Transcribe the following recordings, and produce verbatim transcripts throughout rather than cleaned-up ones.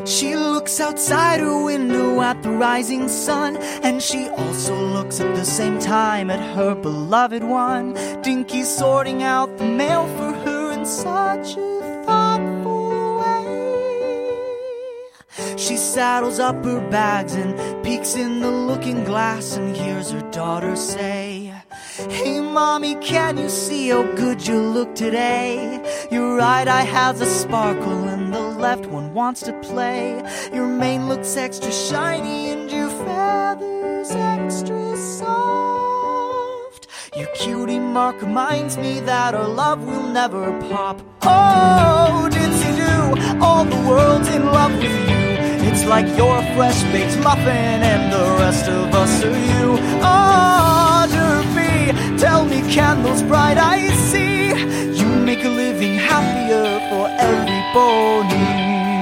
She looks outside her window at the rising sun, and she also looks at the same time at her beloved one. Dinky sorting out the mail for her in such a thoughtful way. She saddles up her bags and peeks in the looking glass and hears her daughter say, "Hey mommy, can you see how good you look today? Your right eye has a sparkle and the left one wants to play. Your mane looks extra shiny and your feathers extra soft. Your cutie mark reminds me that our love will never pop. Oh, Ditsy-do, all the world's in love with you. It's like you're a fresh baked muffin and the rest of us are you. Oh, Derpy, tell me, can those bright eyes see? You make a living happier for every pony."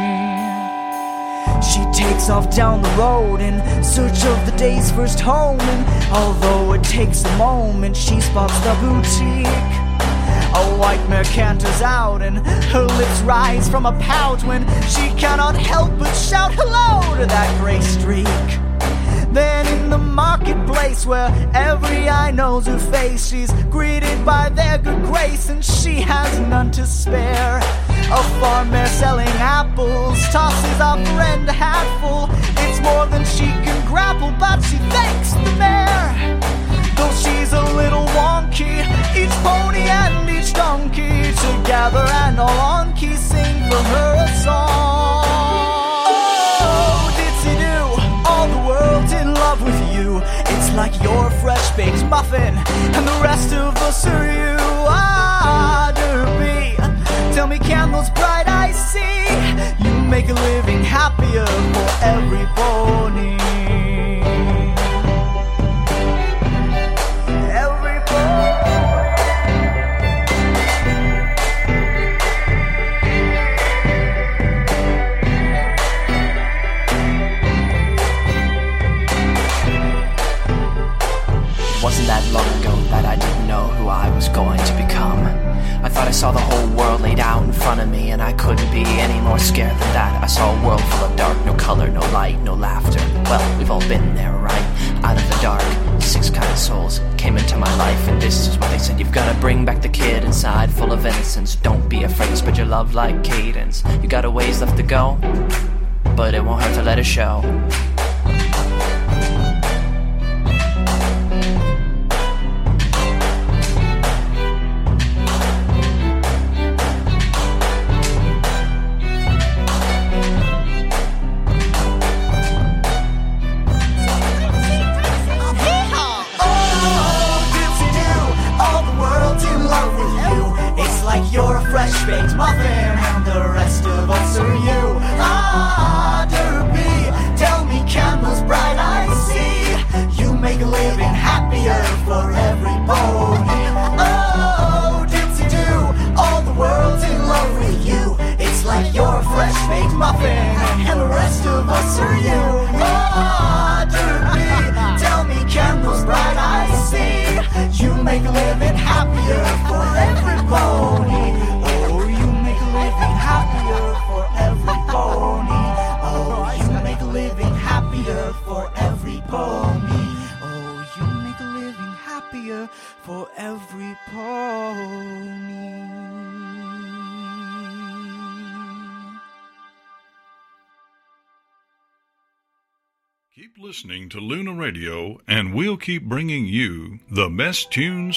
She takes off down the road in search of the day's first home, and although it takes a moment, she spots the boutique. A white mare canters out and her lips rise from a pout when she cannot help but shout hello to that gray streak. Then in the marketplace where every eye knows her face, she's greeted by their good grace and she has none to spare. A farm mare selling apples tosses a friend a hatful. It's more than she can grapple, but she thanks the mare. Though she's a little wonky, each pony and each donkey together and all on key sing for her a song. Oh, Ditsy-do, all the world's in love with you. It's like you're a fresh baked muffin and the rest of us are you. Ah, Derpy, tell me, can those bright eyes see? You make a living happier for every pony. Wasn't that long ago that I didn't know who I was going to become. I thought I saw the whole world laid out in front of me, and I couldn't be any more scared than that. I saw a world full of dark, no color, no light, no laughter. Well, we've all been there, right? Out of the dark, six kind of souls came into my life, and this is what they said: you've gotta bring back the kid inside, full of innocence. Don't be afraid, spread your love like cadence. You got a ways left to go, but it won't hurt to let it show. You're a fresh baked muffin and the rest of us are you. Ah, Derpy, tell me, can those bright eyes see? You make a living happier for every pony. Oh, Ditsy-do, all the world's in love with you. It's like you're a fresh baked muffin and the rest of us are you. Ah, Derpy, tell me, can those bright eyes see? You make a living happier for every pony. Oh, you make a living happier for every pony. Oh, you make a living happier for every pony. Oh, you make a living happier for every pony. Keep listening to Luna Radio, and we'll keep bringing you the best tunes